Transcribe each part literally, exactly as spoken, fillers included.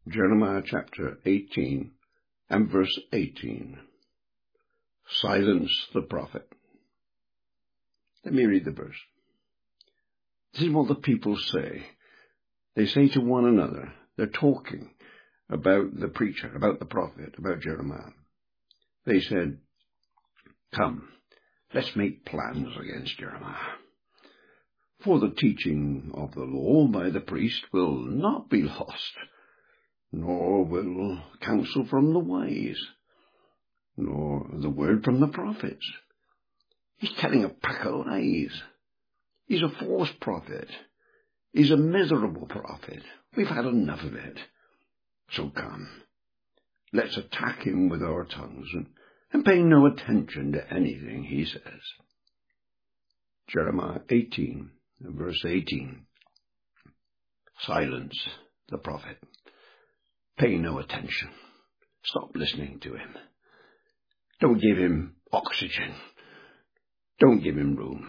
Jeremiah chapter eighteen and verse eighteen. Silence the prophet. Let me read the verse. This is what the people say. They say to one another, they're talking about the preacher, about the prophet, about Jeremiah. They said, "Come, let's make plans against Jeremiah. For the teaching of the law by the priest will not be lost, nor will counsel from the wise, nor the word from the prophets. He's telling a pack of lies. He's a false prophet. He's a miserable prophet. We've had enough of it. So come, let's attack him with our tongues and, and pay no attention to anything he says." Jeremiah eighteen, verse eighteen. Silence the prophet. Pay no attention. Stop listening to him. Don't give him oxygen. Don't give him room.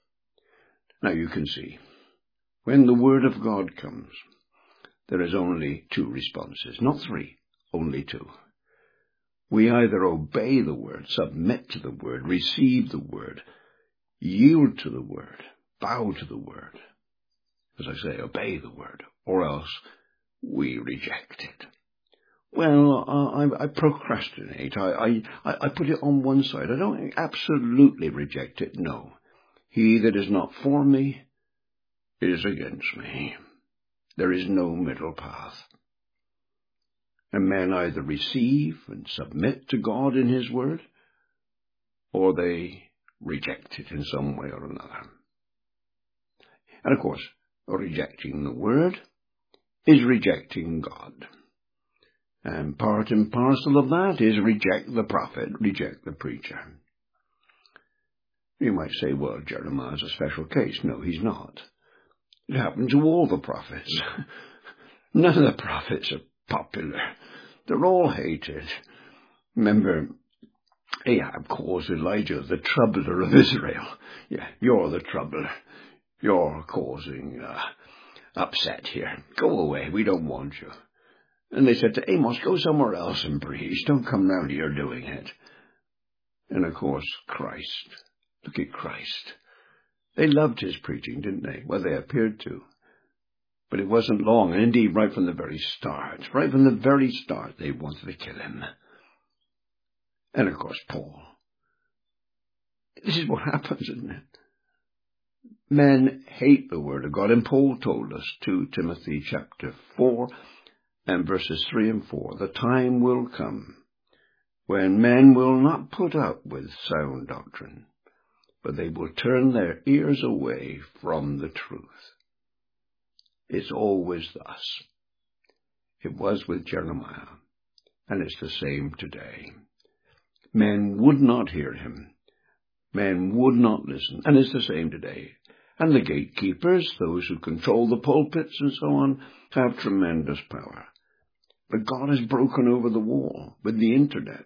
Now you can see, when the word of God comes, there is only two responses, not three, only two. We either obey the word, submit to the word, receive the word, yield to the word, bow to the word. As I say, obey the word, or else we reject it. Well, I, I procrastinate. I, I, I put it on one side. I don't absolutely reject it. No. He that is not for me is against me. There is no middle path. And men either receive and submit to God in his word, or they reject it in some way or another. And of course, rejecting the word is rejecting God. And part and parcel of that is reject the prophet, reject the preacher. You might say, well, Jeremiah's a special case. No, he's not. It happened to all the prophets. None of the prophets are popular. They're all hated. Remember, Ahab calls Elijah the troubler of Israel. Yeah, you're the troubler. You're causing uh, upset here. Go away. We don't want you. And they said to Amos, go somewhere else and preach. Don't come round here doing it. And of course, Christ. Look at Christ. They loved his preaching, didn't they? Well, they appeared to. But it wasn't long, and indeed right from the very start. Right from the very start, they wanted to kill him. And of course, Paul. This is what happens, isn't it? Men hate the word of God, and Paul told us, Second Timothy chapter four, and verses three and four, the time will come when men will not put up with sound doctrine, but they will turn their ears away from the truth. It's always thus. It was with Jeremiah, and it's the same today. Men would not hear him. Men would not listen, and it's the same today. And the gatekeepers, those who control the pulpits and so on, have tremendous power. But God has broken over the wall with the internet.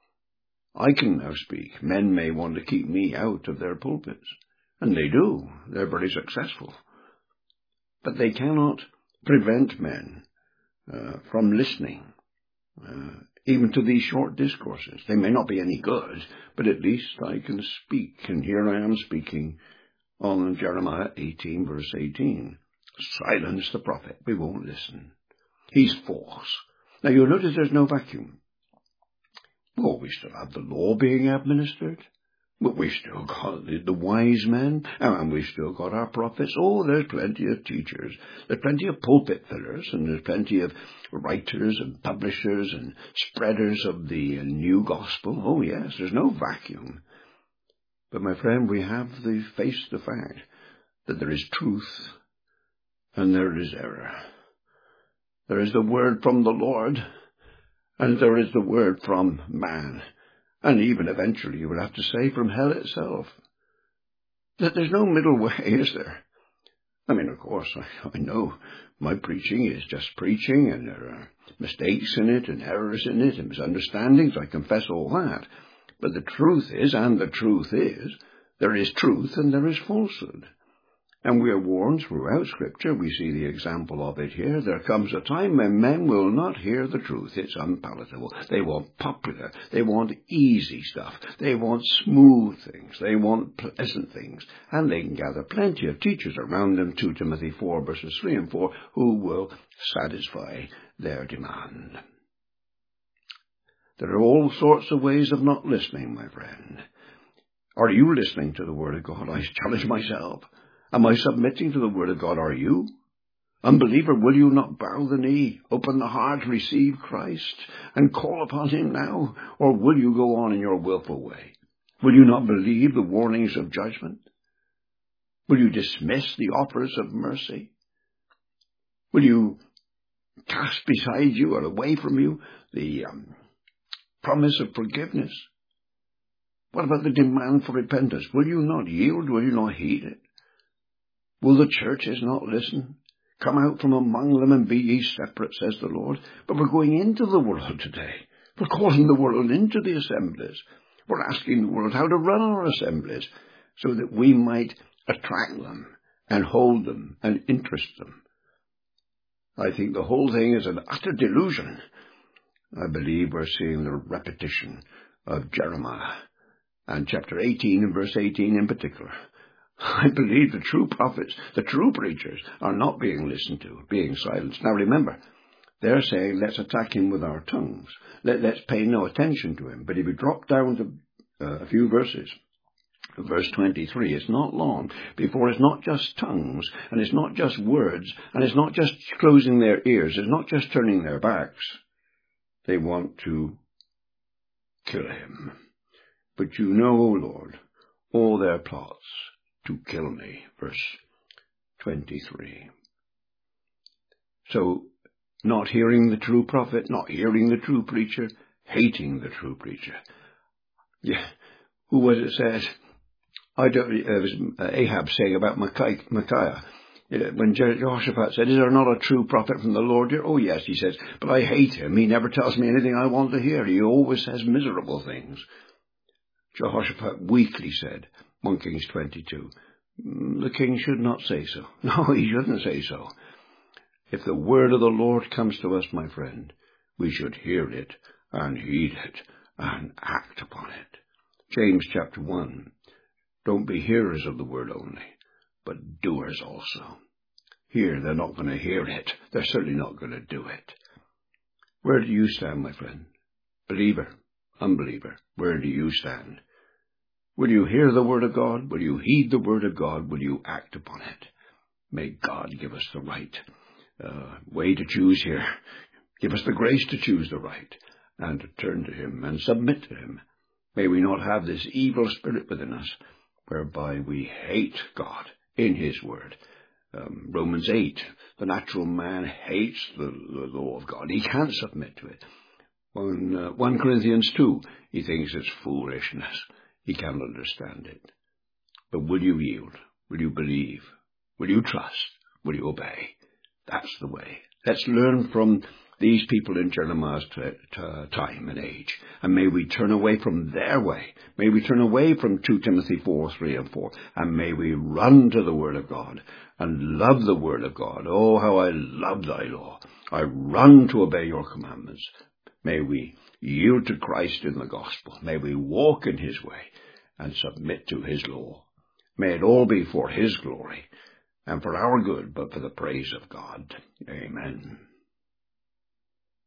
I can now speak. Men may want to keep me out of their pulpits. And they do. They're very successful. But they cannot prevent men uh, from listening, uh, even to these short discourses. They may not be any good, but at least I can speak. And here I am speaking on Jeremiah eighteen, verse eighteen. Silence the prophet. We won't listen. He's false. Now you'll notice there's no vacuum. Well, we still have the law being administered. But we've still got the, the wise men, and we've still got our prophets. Oh, there's plenty of teachers. There's plenty of pulpit fillers, and there's plenty of writers and publishers and spreaders of the new gospel. Oh, yes, there's no vacuum. But, my friend, we have to face the fact that there is truth and there is error. There is the word from the Lord, and there is the word from man. And even eventually, you will have to say, from hell itself. That there's no middle way, is there? I mean, of course, I, I know my preaching is just preaching, and there are mistakes in it, and errors in it, and misunderstandings. I confess all that. But the truth is, and the truth is, there is truth and there is falsehood. And we are warned throughout Scripture, we see the example of it here, there comes a time when men will not hear the truth. It's unpalatable. They want popular. They want easy stuff. They want smooth things. They want pleasant things. And they can gather plenty of teachers around them, Second Timothy four, verses three and four, who will satisfy their demand. There are all sorts of ways of not listening, my friend. Are you listening to the Word of God? I challenge myself. Am I submitting to the Word of God? Are you? Unbeliever, will you not bow the knee, open the heart, receive Christ, and call upon him now? Or will you go on in your willful way? Will you not believe the warnings of judgment? Will you dismiss the offers of mercy? Will you cast beside you or away from you the um, promise of forgiveness? What about the demand for repentance? Will you not yield? Will you not heed it? Will the churches not listen? Come out from among them and be ye separate, says the Lord. But we're going into the world today. We're calling the world into the assemblies. We're asking the world how to run our assemblies so that we might attract them and hold them and interest them. I think the whole thing is an utter delusion. I believe we're seeing the repetition of Jeremiah and chapter eighteen and verse eighteen in particular. I believe the true prophets, the true preachers, are not being listened to, being silenced. Now remember, they're saying, let's attack him with our tongues. Let, let's pay no attention to him. But if you drop down to uh, a few verses, verse twenty-three, it's not long before it's not just tongues, and it's not just words, and it's not just closing their ears, it's not just turning their backs. They want to kill him. But you know, O Lord, all their plots to kill me. Verse twenty-three. So, not hearing the true prophet, not hearing the true preacher, hating the true preacher. Yeah, who was it said? I don't, it was Ahab saying about Micaiah. When Jehoshaphat said, is there not a true prophet from the Lord here? Oh yes, he says, but I hate him. He never tells me anything I want to hear. He always says miserable things. Jehoshaphat weakly said, First Kings twenty-two, the king should not say so. No, he shouldn't say so. If the word of the Lord comes to us, my friend, we should hear it and heed it and act upon it. James chapter one, don't be hearers of the word only, but doers also. Here, they're not going to hear it. They're certainly not going to do it. Where do you stand, my friend? Believer, unbeliever, where do you stand? Will you hear the word of God? Will you heed the word of God? Will you act upon it? May God give us the right uh, way to choose here. Give us the grace to choose the right and to turn to him and submit to him. May we not have this evil spirit within us whereby we hate God in his word. Um, Romans eight, the natural man hates the, the law of God. He can't submit to it. On uh, First Corinthians two, he thinks it's foolishness. He can't understand it. But will you yield? Will you believe? Will you trust? Will you obey? That's the way. Let's learn from these people in Jeremiah's t- t- time and age. And may we turn away from their way. May we turn away from Second Timothy four, three and four. And may we run to the word of God and love the word of God. Oh, how I love thy law. I run to obey your commandments. May we yield to Christ in the gospel. May we walk in his way and submit to his law. May it all be for his glory and for our good, but for the praise of God. Amen.